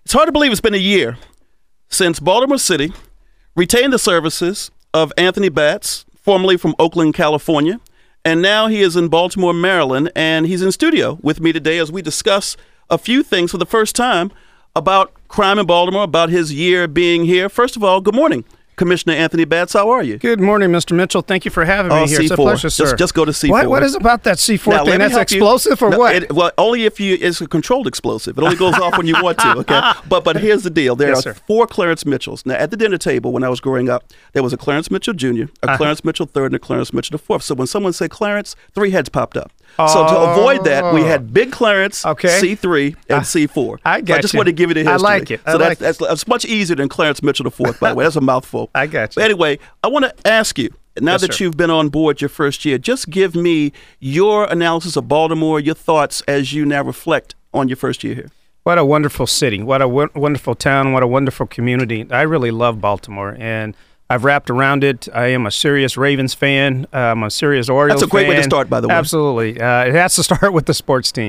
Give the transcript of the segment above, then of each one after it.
It's hard to believe it's been a year since Baltimore City retained the services of Anthony Batts, formerly from Oakland, California, and now he is in Baltimore, Maryland, and he's in studio with me today as we discuss a few things for the first time about crime in Baltimore, about his year being here. First of all, good morning, Commissioner Anthony Batts. How are you? Good morning, Mr. Mitchell. Thank you for having me here. C4. It's a pleasure, sir. Just go to C4. What is about that C4 now, thing? That's explosive or what? Well, only if it's a controlled explosive. It only goes off when you want to, okay? But here's the deal. There are 4 Clarence Mitchells. Now, at the dinner table when I was growing up, there was a Clarence Mitchell Jr., a Clarence Mitchell III, and a Clarence Mitchell IV. So when someone said Clarence, 3 heads popped up. So to avoid that, we had Big Clarence, C3, and C4. I got I just want to give you the history. I like it. So that's much easier than Clarence Mitchell IV, by the way. That's a mouthful. I got you. But anyway, I want to ask you, now that you've been on board your first year, just give me your analysis of Baltimore, your thoughts as you now reflect on your first year here. What a wonderful city. What a wonderful town. What a wonderful community. I really love Baltimore, and I've wrapped around it. I am a serious Ravens fan. I'm a serious Orioles fan. That's a great way to start, by the way. Absolutely. It has to start with the sports team.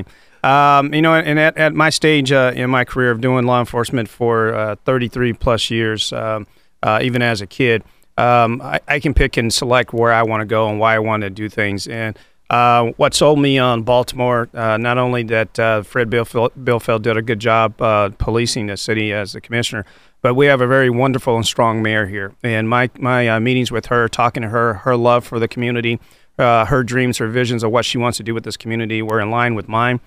And at my stage in my career of doing law enforcement for 33 plus years, even as a kid, I can pick and select where I want to go and why I want to do things. And what sold me on Baltimore, not only that Fred Bielfeld did a good job policing the city as the commissioner, but we have a very wonderful and strong mayor here. And my meetings with her, talking to her, her love for the community, her dreams, her visions of what she wants to do with this community were in line with mine.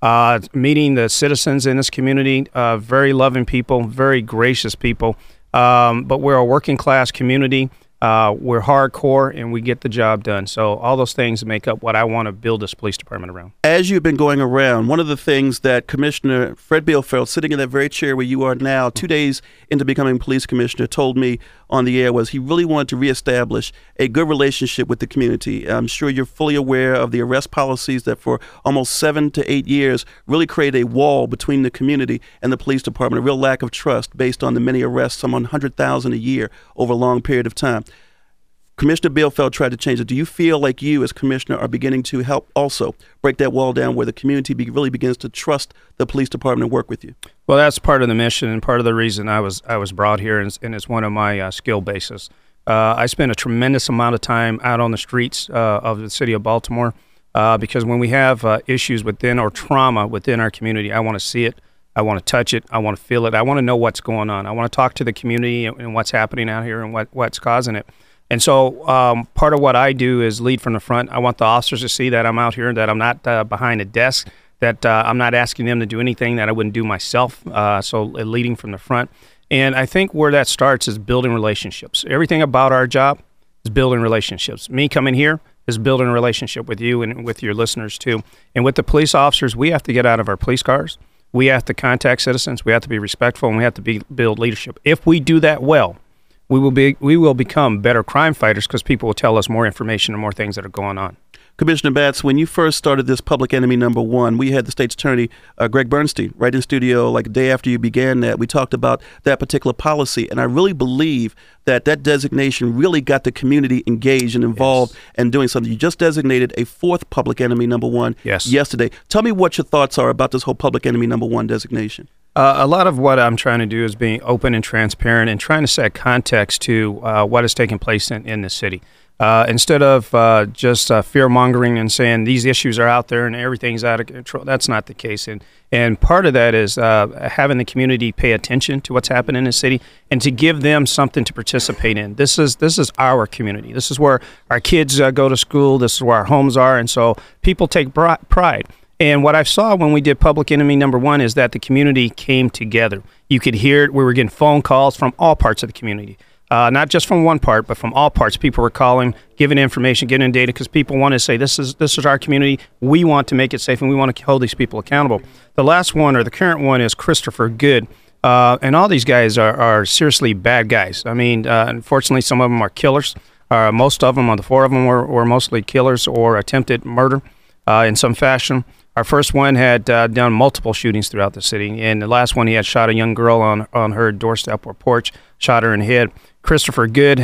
Meeting the citizens in this community, very loving people, very gracious people. But we're a working class community. We're hardcore, and we get the job done. So all those things make up what I want to build this police department around. As you've been going around, one of the things that Commissioner Fred Bielfeld, sitting in that very chair where you are now, 2 days into becoming police commissioner, told me on the air was he really wanted to reestablish a good relationship with the community. I'm sure you're fully aware of the arrest policies that for almost 7 to 8 years really create a wall between the community and the police department, a real lack of trust based on the many arrests, some 100,000 a year over a long period of time. Commissioner Bielfeld tried to change it. Do you feel like you, as commissioner, are beginning to help also break that wall down where the community really begins to trust the police department and work with you? Well, that's part of the mission and part of the reason I was brought here, and it's one of my skill bases. I spend a tremendous amount of time out on the streets of the city of Baltimore because when we have issues within or trauma within our community, I want to see it. I want to touch it. I want to feel it. I want to know what's going on. I want to talk to the community and what's happening out here and what's causing it. And so part of what I do is lead from the front. I want the officers to see that I'm out here, that I'm not behind a desk, that I'm not asking them to do anything that I wouldn't do myself, so leading from the front. And I think where that starts is building relationships. Everything about our job is building relationships. Me coming here is building a relationship with you and with your listeners too. And with the police officers, we have to get out of our police cars. We have to contact citizens. We have to be respectful, and we have to build leadership. If we do that well, we will become better crime fighters because people will tell us more information and more things that are going on. Commissioner Batts, when you first started this public enemy number 1, we had the state's attorney, Greg Bernstein, right in studio like a day after you began that. We talked about that particular policy, and I really believe that designation really got the community engaged and involved and doing something. You just designated a 4th public enemy number 1 yesterday. Tell me what your thoughts are about this whole public enemy number 1 designation. A lot of what I'm trying to do is being open and transparent and trying to set context to what is taking place in the city. Instead of just fear-mongering and saying these issues are out there and everything's out of control, that's not the case. And part of that is having the community pay attention to what's happening in the city and to give them something to participate in. This is our community. This is where our kids go to school. This is where our homes are. And so people take pride. And what I saw when we did public enemy number 1 is that the community came together. You could hear it. We were getting phone calls from all parts of the community. Not just from one part, but from all parts. People were calling, giving information, getting data, because people want to say, this is our community. We want to make it safe, and we want to hold these people accountable. The last one, or the current one, is Christopher Good. And all these guys are seriously bad guys. I mean, unfortunately, some of them are killers. Most of them, the 4 of them, were mostly killers or attempted murder in some fashion. Our first one had done multiple shootings throughout the city, and the last one he had shot a young girl on her doorstep or porch, shot her in the head. Christopher Good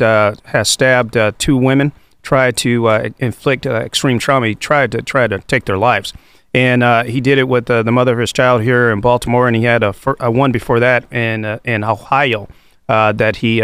has stabbed 2 women, tried to inflict extreme trauma. He tried to take their lives. And he did it with the mother of his child here in Baltimore, and he had a one before that in Ohio that he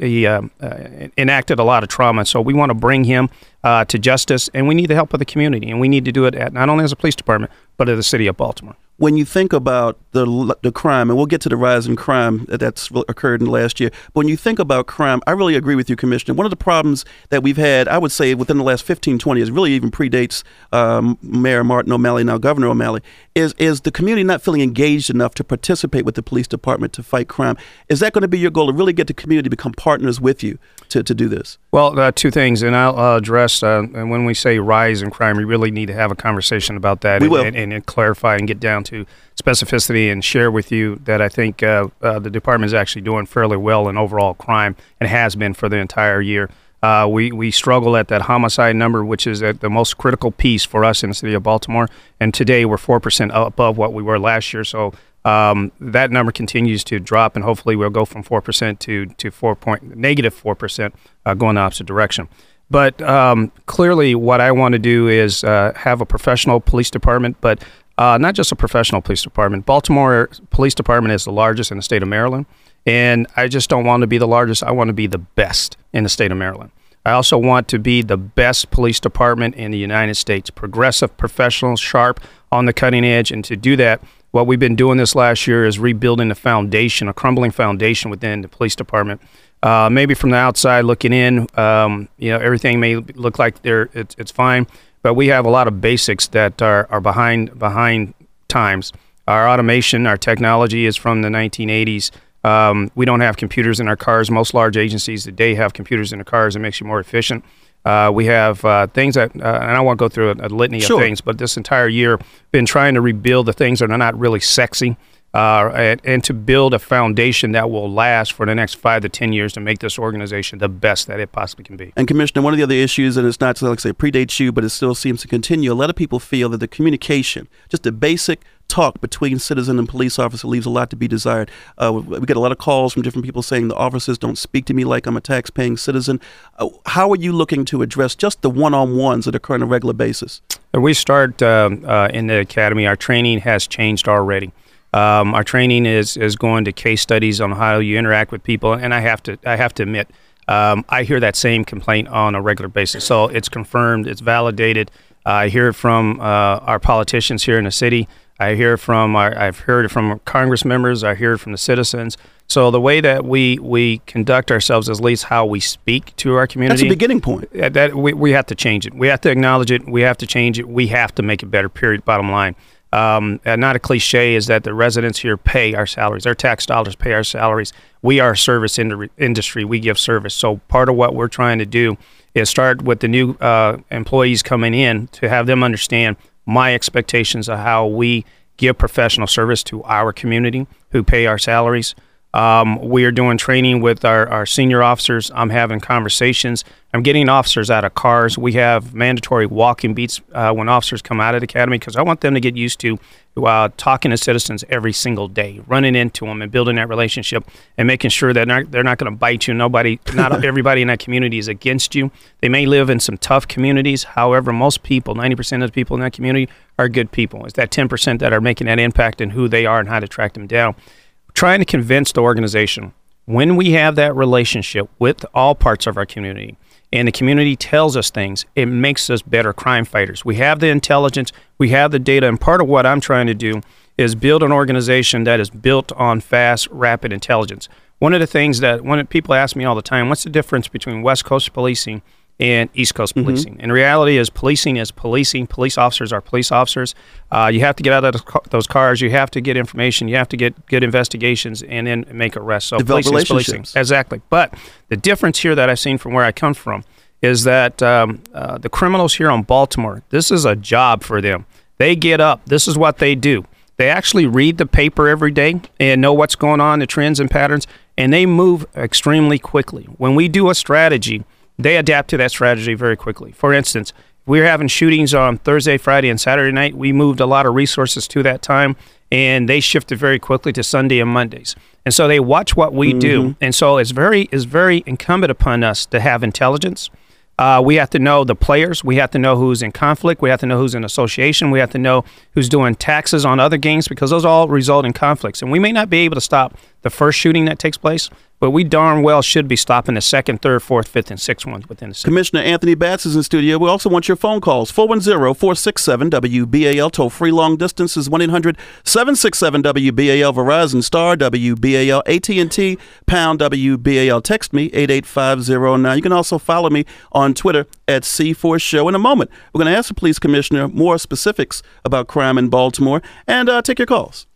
enacted a lot of trauma. So we want to bring him to justice, and we need the help of the community, and we need to do it not only as a police department, but at the city of Baltimore. When you think about the crime, and we'll get to the rise in crime that's occurred in the last year, but when you think about crime, I really agree with you, Commissioner. One of the problems that we've had, I would say within the last 15, 20 years, really even predates Mayor Martin O'Malley, now Governor O'Malley, is the community not feeling engaged enough to participate with the police department to fight crime. Is that going to be your goal, to really get the community to become partners with you to do this? Well, two things, and I'll address, and when we say rise in crime, we really need to have a conversation about that and clarify and get down to specificity and share with you that I think the department is actually doing fairly well in overall crime and has been for the entire year. We struggle at that homicide number, which is at the most critical piece for us in the city of Baltimore, and today we're 4% above what we were last year, so that number continues to drop, and hopefully we'll go from 4% to negative 4%, going the opposite direction. But clearly what I want to do is have a professional police department, but not just a professional police department. Baltimore Police Department is the largest in the state of Maryland, and I just don't want to be the largest. I want to be the best in the state of Maryland. I also want to be the best police department in the United States, progressive, professional, sharp, on the cutting edge, and to do that, what we've been doing this last year is rebuilding the foundation, a crumbling foundation within the police department. Maybe from the outside looking in, everything may look like it's fine, but we have a lot of basics that are behind times. Our automation, our technology is from the 1980s. We don't have computers in our cars. Most large agencies today have computers in their cars. It makes you more efficient. We have things that, and I won't go through a litany of things, but this entire year been trying to rebuild the things that are not really sexy, and to build a foundation that will last for the next 5 to 10 years to make this organization the best that it possibly can be. And Commissioner, one of the other issues, and it's not like I say predates you, but it still seems to continue. A lot of people feel that the communication, just the basic talk between citizen and police officer, leaves a lot to be desired. We get a lot of calls from different people saying the officers don't speak to me like I'm a tax-paying citizen. How are you looking to address just the one-on-ones that occur on a regular basis? We start in the academy. Our training has changed already. Our training is going to case studies on how you interact with people, and I have to admit, I hear that same complaint on a regular basis. So it's confirmed, it's validated. I hear it from our politicians here in the city. I've heard it from Congress members. I hear it from the citizens. So the way that we conduct ourselves, at least how we speak to our community, that's a beginning point. That we have to change it. We have to acknowledge it. We have to change it. We have to make it better. Period. Bottom line. Not a cliche is that the residents here pay our salaries. Our tax dollars pay our salaries. We are a service industry. We give service. So part of what we're trying to do is start with the new employees coming in to have them understand my expectations of how we give professional service to our community who pay our salaries. We are doing training with our senior officers. I'm having conversations. I'm getting officers out of cars. We have mandatory walking beats when officers come out of the academy because I want them to get used to talking to citizens every single day, running into them and building that relationship and making sure that they're not going to bite you. Not everybody in that community is against you. They may live in some tough communities. However, most people, 90% of the people in that community are good people. It's that 10% that are making that impact in who they are and how to track them down. Trying to convince the organization when we have that relationship with all parts of our community and the community tells us things, it makes us better crime fighters. We have the intelligence, we have the data, and part of what I'm trying to do is build an organization that is built on fast, rapid intelligence. One of the things that when people ask me all the time, what's the difference between West Coast policing and East Coast policing? And the reality is policing is policing. Police officers are police officers. You have to get out of those cars. You have to get information. You have to get good investigations and then make arrests. So policing is policing. Exactly. But the difference here that I've seen from where I come from is that the criminals here on Baltimore, this is a job for them. They get up. This is what they do. They actually read the paper every day and know what's going on, the trends and patterns, and they move extremely quickly. When we do a strategy, they adapt to that strategy very quickly. For instance, we were having shootings on Thursday, Friday, and Saturday night. We moved a lot of resources to that time, and they shifted very quickly to Sunday and Mondays. And so they watch what we do. And so it's very incumbent upon us to have intelligence, We have to know the players. We have to know who's in conflict. We have to know who's in association. We have to know who's doing taxes on other games, because those all result in conflicts. And we may not be able to stop the first shooting that takes place, but we darn well should be stopping the second, third, fourth, fifth, and sixth ones within the city. Commissioner Anthony Batts is in studio. We also want your phone calls. 410-467-WBAL. Toll-free long distance is 1-800-767-WBAL. Verizon star WBAL. AT&T pound WBAL. Text me 88509. You can also follow me on Twitter at C4 Show. In a moment, we're going to ask the police commissioner more specifics about crime in Baltimore and take your calls.